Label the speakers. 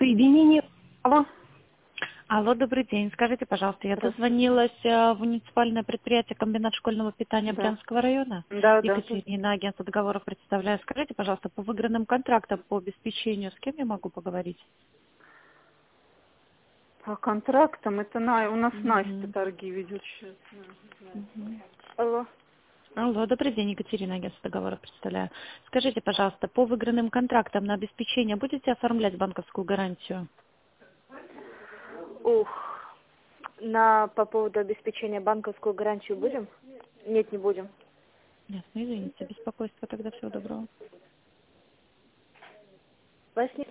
Speaker 1: Соединение. Алло.
Speaker 2: Алло, добрый день. Скажите, пожалуйста, я
Speaker 1: Здравствуйте.
Speaker 2: дозвонилась в муниципальное предприятие комбинат школьного питания
Speaker 1: Да.
Speaker 2: Брянского района.
Speaker 1: Да, да.
Speaker 2: Екатерина, агентство договоров представляю. Скажите, пожалуйста, по выигранным контрактам по обеспечению, с кем я могу поговорить?
Speaker 1: По контрактам это у нас Настя
Speaker 2: Мгм.
Speaker 1: торги ведет сейчас.
Speaker 2: Мгм.
Speaker 1: Алло.
Speaker 2: Алло, добрый день, Екатерина, агентство договоров представляю. Скажите, пожалуйста, по выигранным контрактам на обеспечение будете оформлять банковскую гарантию?
Speaker 3: Ух, по поводу обеспечения банковскую гарантию будем? Нет, не будем.
Speaker 2: Ясно, извините, беспокойство, тогда всего доброго.
Speaker 3: Вас не